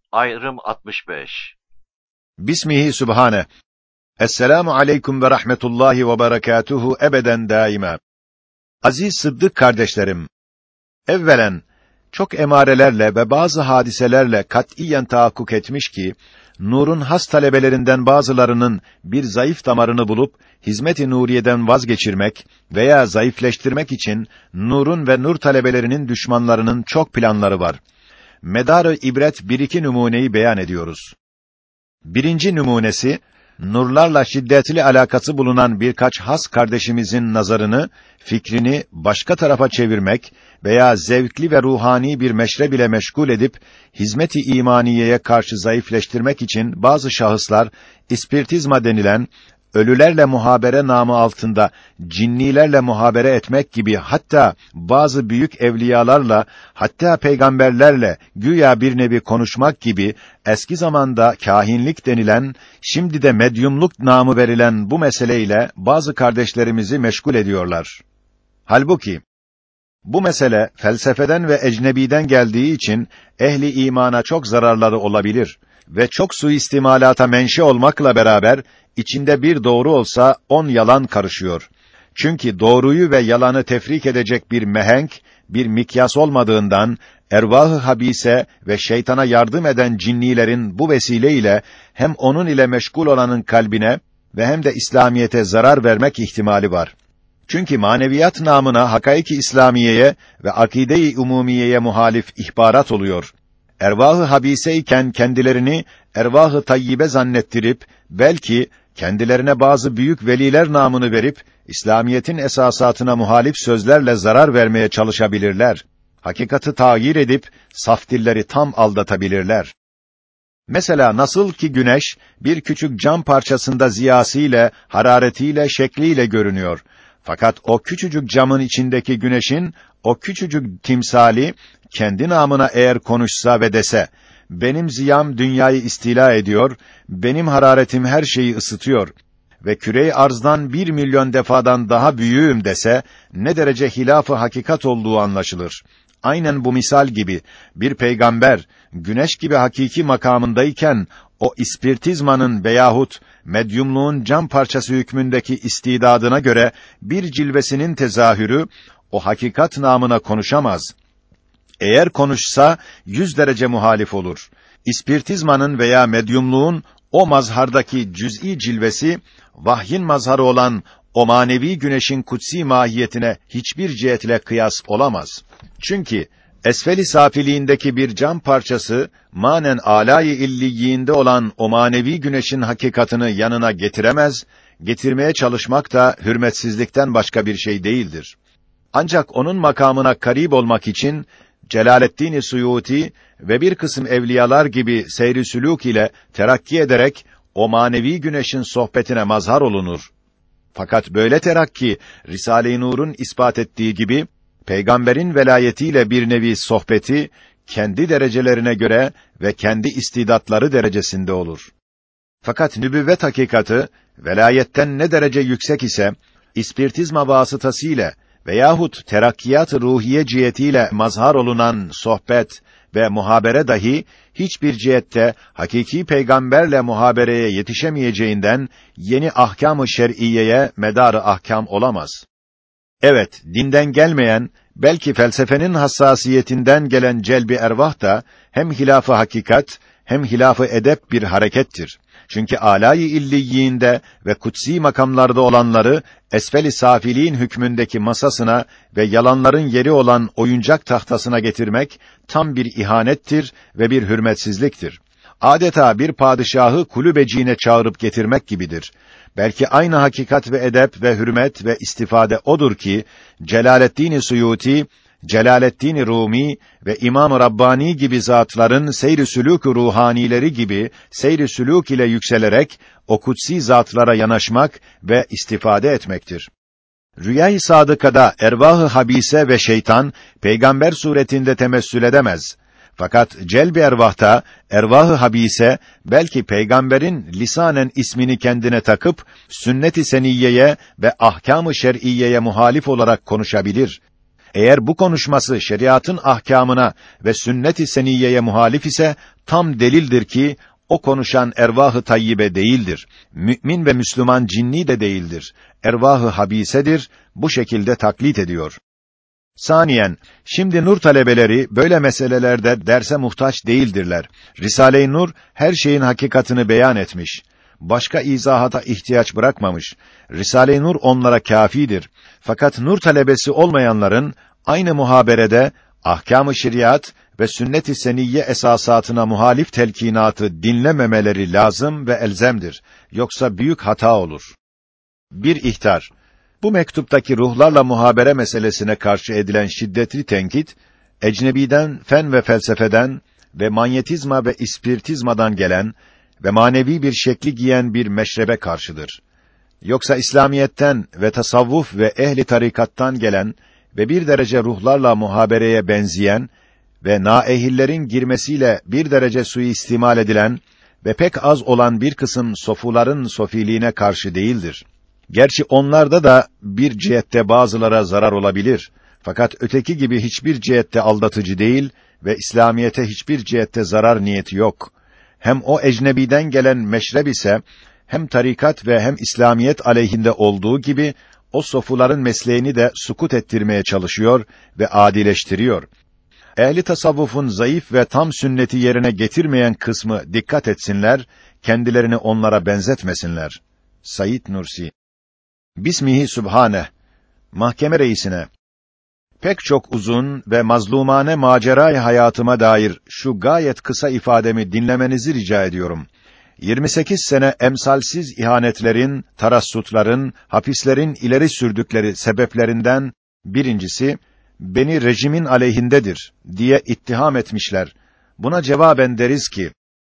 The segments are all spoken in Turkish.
Ayrım 65. Bismihi Sübhane. Esselamu aleyküm ve rahmetullahi ve berekatuhu ebeden daima. Aziz Sıddık kardeşlerim, evvelen çok emarelerle ve bazı hadiselerle katiyen tahakkuk etmiş ki, nurun has talebelerinden bazılarının bir zayıf damarını bulup, hizmet-i nuriyeden vazgeçirmek veya zayıfleştirmek için, nurun ve nur talebelerinin düşmanlarının çok planları var. Medar-ı ibret bir iki numuneyi beyan ediyoruz. Birinci numunesi, nurlarla şiddetli alakası bulunan birkaç has kardeşimizin nazarını, fikrini başka tarafa çevirmek veya zevkli ve ruhani bir meşrep ile meşgul edip, hizmet-i imaniyeye karşı zayıfleştirmek için bazı şahıslar, ispiritizma denilen, ölülerle muhabere namı altında cinnilerle muhabere etmek gibi, hatta bazı büyük evliyalarla, hatta peygamberlerle güya bir nevi konuşmak gibi, eski zamanda kâhinlik denilen, şimdi de medyumluk namı verilen bu meseleyle bazı kardeşlerimizi meşgul ediyorlar. Halbuki bu mesele felsefeden ve ecnebiden geldiği için ehli imana çok zararları olabilir ve çok suistimalata menşe olmakla beraber içinde bir doğru olsa 10 yalan karışıyor. Çünkü doğruyu ve yalanı tefrik edecek bir mehenk, bir mikyas olmadığından ervah-ı habise ve şeytana yardım eden cinnilerin bu vesileyle hem onun ile meşgul olanın kalbine ve hem de İslamiyete zarar vermek ihtimali var. Çünkü maneviyat namına hakaiki İslamiye'ye ve akide-i umumiyeye muhalif ihbarat oluyor. Ervah-ı habise iken kendilerini ervah-ı tayyibe zannettirip, belki kendilerine bazı büyük veliler namını verip, İslamiyetin esasatına muhalif sözlerle zarar vermeye çalışabilirler. Hakikati tağyir edip, saf dilleri tam aldatabilirler. Mesela nasıl ki güneş, bir küçük cam parçasında ziyasıyla, hararetiyle, şekliyle görünüyor. Fakat o küçücük camın içindeki güneşin, o küçücük timsali, kendi namına eğer konuşsa ve dese, benim ziyam dünyayı istila ediyor, benim hararetim her şeyi ısıtıyor ve küre-i arzdan 1 milyon defadan daha büyüğüm dese, ne derece hilaf-ı hakikat olduğu anlaşılır. Aynen bu misal gibi, bir peygamber, güneş gibi hakiki makamındayken, o ispiritizmanın veyahut medyumluğun cam parçası hükmündeki istidadına göre, bir cilvesinin tezahürü, o hakikat namına konuşamaz. Eğer konuşsa, 100 derece muhalif olur. İspiritizmanın veya medyumluğun, o mazhardaki cüz'i cilvesi, vahyin mazharı olan o manevi güneşin kutsi mahiyetine hiçbir cihetle kıyas olamaz. Çünkü esfel-i safiliğindeki bir cam parçası, manen âlâ-i illiyyiğinde olan o manevi güneşin hakikatını yanına getiremez, getirmeye çalışmak da hürmetsizlikten başka bir şey değildir. Ancak onun makamına karib olmak için, Celaleddin Suyuti ve bir kısım evliyalar gibi seyr-i sülûk ile terakki ederek, o manevi güneşin sohbetine mazhar olunur. Fakat böyle terakki, Risale-i Nur'un ispat ettiği gibi, peygamberin velayetiyle bir nevi sohbeti, kendi derecelerine göre ve kendi istidatları derecesinde olur. Fakat nübüvvet hakikatı, velayetten ne derece yüksek ise, ispiritizma vasıtasıyla veyahut terakkiyat-ı ruhiye cihetiyle mazhar olunan sohbet ve muhabere dahi, hiçbir cihette hakiki peygamberle muhabereye yetişemeyeceğinden, yeni ahkâm-ı şer'iyeye medar-ı ahkâm olamaz. Evet, dinden gelmeyen, belki felsefenin hassasiyetinden gelen celb-i ervah da, hem hilaf-ı hakikat, hem hilaf-ı edep bir harekettir. Çünkü âlâ-i illiyyiğinde ve kutsi makamlarda olanları, esfel-i safiliğin hükmündeki masasına ve yalanların yeri olan oyuncak tahtasına getirmek, tam bir ihanettir ve bir hürmetsizliktir. Adeta bir padişahı kulübeciğine çağırıp getirmek gibidir. Belki aynı hakikat ve edep ve hürmet ve istifade odur ki, Celaleddin Suyuti, Celaleddin Rumi ve İmam-ı Rabbani gibi zatların seyr-i sülûk-ü ruhanileri gibi seyr-i sülûk ile yükselerek o kutsi zatlara yanaşmak ve istifade etmektir. Rüya-i sadıkada ervah-ı habise ve şeytan peygamber suretinde temessül edemez. Fakat celb-i ervahta ervah-ı habise belki peygamberin lisanen ismini kendine takıp sünnet-i seniyyeye ve ahkâm-ı şer'iyeye muhalif olarak konuşabilir. Eğer bu konuşması şeriatın ahkamına ve sünnet-i seniyyeye muhalif ise tam delildir ki o konuşan ervah-ı tayyibe değildir. Mümin ve Müslüman cinni de değildir. Ervah-ı habisedir. Bu şekilde taklit ediyor. Saniyen, şimdi nur talebeleri böyle meselelerde derse muhtaç değildirler. Risale-i Nur her şeyin hakikatını beyan etmiş. Başka izahata ihtiyaç bırakmamış. Risale-i Nur onlara kâfidir. Fakat nur talebesi olmayanların aynı muhaberede ahkâm-ı şeriat ve sünnet-i seniyye esasatına muhalif telkinatı dinlememeleri lazım ve elzemdir. Yoksa büyük hata olur. Bir ihtar. Bu mektuptaki ruhlarla muhabere meselesine karşı edilen şiddetli tenkit, ecnebiden, fen ve felsefeden ve manyetizma ve ispiritizmadan gelen ve manevi bir şekli giyen bir meşrebe karşıdır. Yoksa İslamiyetten ve tasavvuf ve ehli tarikattan gelen ve bir derece ruhlarla muhabereye benzeyen ve naehillerin girmesiyle bir derece suistimal edilen ve pek az olan bir kısım sofuların sofiliğine karşı değildir. Gerçi onlarda da bir cihette bazılara zarar olabilir. Fakat öteki gibi hiçbir cihette aldatıcı değil ve İslamiyete hiçbir cihette zarar niyeti yok. Hem o ecnebiden gelen meşreb ise hem tarikat ve hem İslamiyet aleyhinde olduğu gibi o sofuların mesleğini de sukut ettirmeye çalışıyor ve adileştiriyor. Ehli tasavvufun zayıf ve tam sünneti yerine getirmeyen kısmı dikkat etsinler, kendilerini onlara benzetmesinler. Said Nursi. Bismihi Sübhaneh. Mahkeme reisine. Pek çok uzun ve mazlumane macerayı hayatıma dair şu gayet kısa ifademi dinlemenizi rica ediyorum. 28 sene emsalsiz ihanetlerin, tarassutların, hapislerin ileri sürdükleri sebeplerinden birincisi, beni rejimin aleyhindedir diye ittiham etmişler. Buna cevaben deriz ki,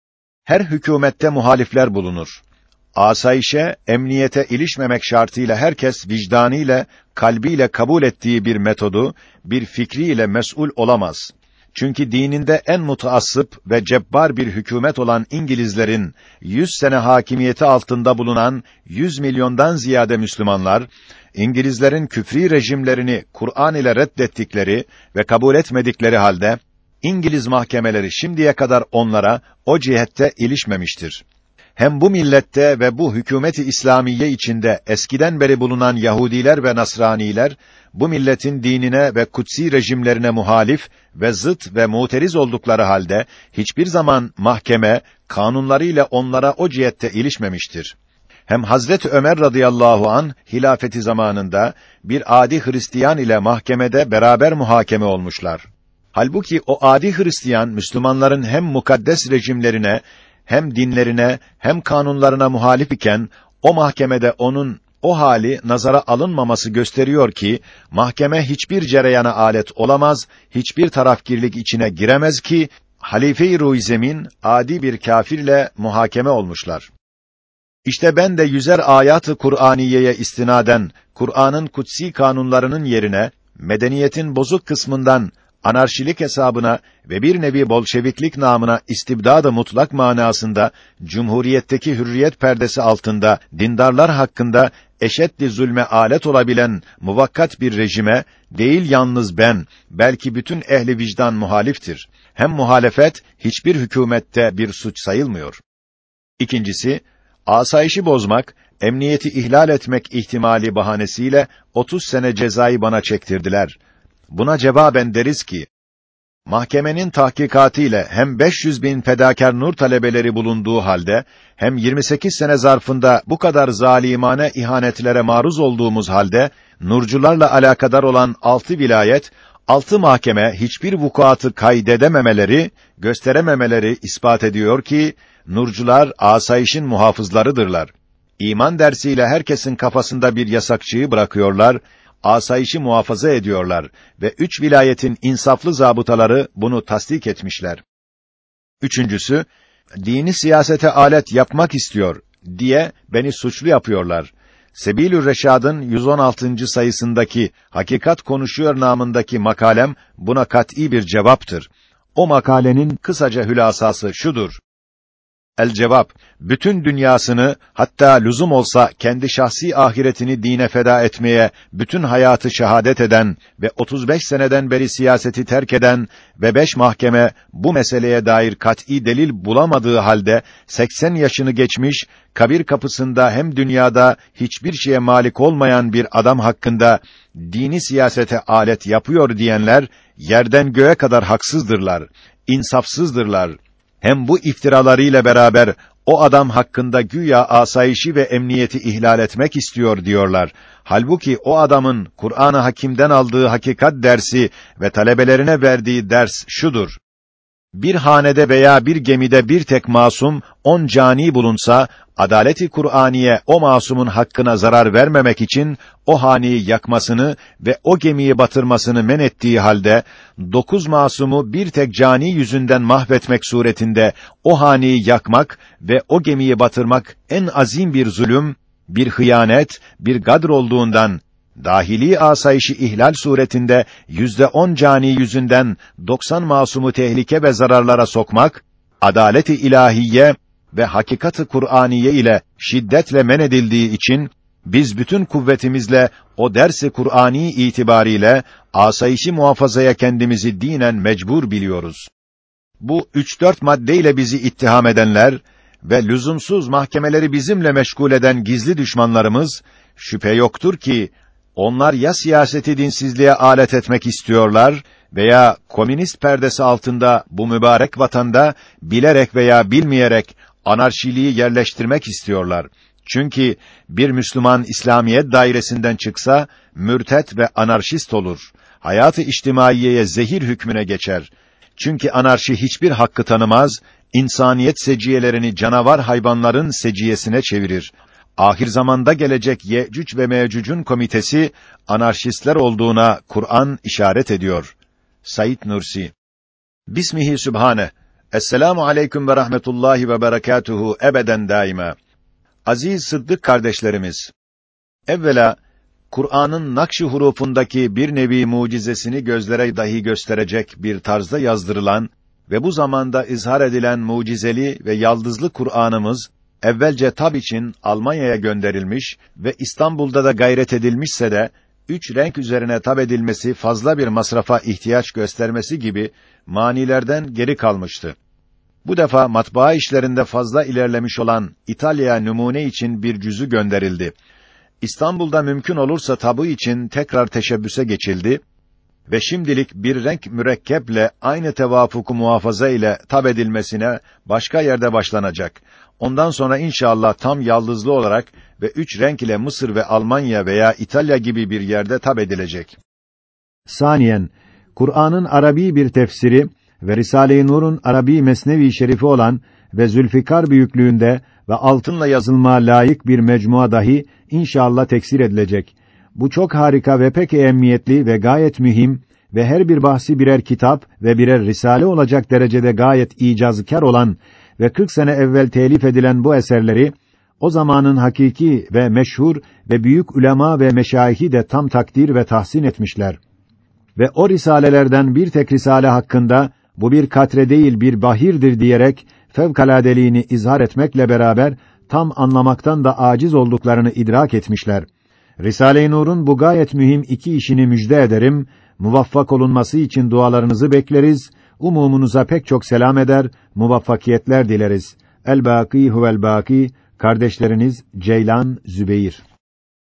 her hükümette muhalifler bulunur. Asayişe, emniyete ilişmemek şartıyla herkes vicdanıyla, kalbiyle kabul ettiği bir metodu, bir fikriyle mes'ul olamaz. Çünkü dininde en mutaassıp ve cebbar bir hükümet olan İngilizlerin 100 sene hakimiyeti altında bulunan 100 milyondan ziyade Müslümanlar, İngilizlerin küfri rejimlerini Kur'an ile reddettikleri ve kabul etmedikleri halde, İngiliz mahkemeleri şimdiye kadar onlara o cihette ilişmemiştir. Hem bu millette ve bu hükümeti İslamiye içinde eskiden beri bulunan Yahudiler ve Nasraniler, bu milletin dinine ve kutsi rejimlerine muhalif ve zıt ve muteriz oldukları halde, hiçbir zaman mahkeme, kanunlarıyla onlara o cihette ilişmemiştir. Hem Hazreti Ömer radıyallahu an hilafeti zamanında, bir adi Hristiyan ile mahkemede beraber muhakeme olmuşlar. Halbuki o adi Hristiyan, Müslümanların hem mukaddes rejimlerine, hem dinlerine, hem kanunlarına muhalif iken, o mahkemede onun o hali nazara alınmaması gösteriyor ki, mahkeme hiçbir cereyana alet olamaz, hiçbir tarafgirlik içine giremez ki, halife-i ruh-i-zemin, adi bir kâfirle muhakeme olmuşlar. İşte ben de 100'er ayat-ı Kur'aniyeye istinaden, Kur'an'ın kutsi kanunlarının yerine, medeniyetin bozuk kısmından, anarşilik hesabına ve bir nevi bolşeviklik namına istibdad-ı mutlak manasında cumhuriyetteki hürriyet perdesi altında dindarlar hakkında eşeddi zulme alet olabilen muvakkat bir rejime değil yalnız ben, belki bütün ehli vicdan muhaliftir. Hem muhalefet hiçbir hükümette bir suç sayılmıyor. İkincisi, asayişi bozmak, emniyeti ihlal etmek ihtimali bahanesiyle 30 sene cezayı bana çektirdiler. Buna cevaben deriz ki, mahkemenin tahkikatı ile hem 500.000 fedakar nur talebeleri bulunduğu halde, hem 28 sene zarfında bu kadar zalimane ihanetlere maruz olduğumuz halde, nurcularla alakadar olan 6 vilayet, 6 mahkeme hiçbir vukuatı kaydedememeleri, gösterememeleri ispat ediyor ki, nurcular asayişin muhafızlarıdırlar. İman dersiyle herkesin kafasında bir yasakçıyı bırakıyorlar, asayişi muhafaza ediyorlar ve 3 vilayetin insaflı zabıtaları bunu tasdik etmişler. Üçüncüsü, dini siyasete alet yapmak istiyor diye beni suçlu yapıyorlar. Sebilür Reşad'ın 116. sayısındaki Hakikat Konuşuyor namındaki makalem buna kat'î bir cevaptır. O makalenin kısaca hülasası şudur: El-cevap, bütün dünyasını, hatta lüzum olsa kendi şahsi ahiretini dine feda etmeye bütün hayatı şehadet eden ve 35 seneden beri siyaseti terk eden ve 5 mahkeme bu meseleye dair kat'î delil bulamadığı halde 80 yaşını geçmiş, kabir kapısında hem dünyada hiçbir şeye malik olmayan bir adam hakkında dini siyasete alet yapıyor diyenler yerden göğe kadar haksızdırlar, insafsızdırlar. Hem bu iftiralarıyla beraber o adam hakkında güya asayişi ve emniyeti ihlal etmek istiyor diyorlar. Halbuki o adamın Kur'an-ı Hakîm'den aldığı hakikat dersi ve talebelerine verdiği ders şudur: bir hanede veya bir gemide bir tek masum 10 cani bulunsa, adaleti Kur'aniye o masumun hakkına zarar vermemek için o haneyi yakmasını ve o gemiyi batırmasını men ettiği halde 9 masumu bir tek cani yüzünden mahvetmek suretinde o haneyi yakmak ve o gemiyi batırmak en azim bir zulüm, bir hıyanet, bir gadr olduğundan dahili asayişi ihlal suretinde 10 cani yüzünden 90 masumu tehlike ve zararlara sokmak, adalet-i ilahiye ve hakikat-ı Kur'aniye ile şiddetle men edildiği için biz bütün kuvvetimizle o ders-i Kur'ani itibariyle asayişi muhafazaya kendimizi dinen mecbur biliyoruz. Bu 3-4 maddeyle bizi ittiham edenler ve lüzumsuz mahkemeleri bizimle meşgul eden gizli düşmanlarımız, şüphe yoktur ki onlar ya siyaseti dinsizliğe alet etmek istiyorlar veya komünist perdesi altında bu mübarek vatanda bilerek veya bilmeyerek anarşiliği yerleştirmek istiyorlar. Çünkü bir Müslüman İslamiyet dairesinden çıksa mürtet ve anarşist olur. Hayat-ı içtimaiyeye zehir hükmüne geçer. Çünkü anarşi hiçbir hakkı tanımaz, insaniyet seciyelerini canavar hayvanların seciyesine çevirir. Ahir zamanda gelecek Yecüc ve Mecüc'ün komitesi anarşistler olduğuna Kur'an işaret ediyor. Said Nursi. Bismihi Sübhane. Esselamu aleyküm ve rahmetullahi ve berekatuhu ebeden daima. Aziz Sıddık kardeşlerimiz, evvela Kur'an'ın nakş-ı hurufundaki bir nevi mucizesini gözlere dahi gösterecek bir tarzda yazdırılan ve bu zamanda izhar edilen mucizeli ve yaldızlı Kur'an'ımız evvelce tab için Almanya'ya gönderilmiş ve İstanbul'da da gayret edilmişse de 3 renk üzerine tab edilmesi fazla bir masrafa ihtiyaç göstermesi gibi manilerden geri kalmıştı. Bu defa matbaa işlerinde fazla ilerlemiş olan İtalya'ya numune için bir cüzü gönderildi. İstanbul'da mümkün olursa tabı için tekrar teşebbüse geçildi ve şimdilik bir renk mürekkeple aynı tevafuku muhafaza ile tab edilmesine başka yerde başlanacak. Ondan sonra inşallah tam yaldızlı olarak ve 3 renk ile Mısır ve Almanya veya İtalya gibi bir yerde tab edilecek. Saniyen, Kur'an'ın Arabi bir tefsiri ve Risale-i Nur'un Arabi mesnevi şerifi olan ve Zülfikar büyüklüğünde ve altınla yazılma layık bir mecmua dahi inşallah teksir edilecek. Bu çok harika ve pek ehemmiyetli ve gayet mühim ve her bir bahsi birer kitap ve birer risale olacak derecede gayet icazkar olan ve 40 sene evvel telif edilen bu eserleri o zamanın hakiki ve meşhur ve büyük ulema ve meşayihi de tam takdir ve tahsin etmişler. Ve o risalelerden bir tek risale hakkında bu bir katre değil bir bahirdir diyerek fevkaladeliğini izhar etmekle beraber tam anlamaktan da aciz olduklarını idrak etmişler. Risale-i Nur'un bu gayet mühim 2 işini müjde ederim. Muvaffak olunması için dualarınızı bekleriz. Umumunuza pek çok selam eder, muvaffakiyetler dileriz. El-Bâkî huvel-Bâkî, kardeşleriniz Ceylan, Zübeyir.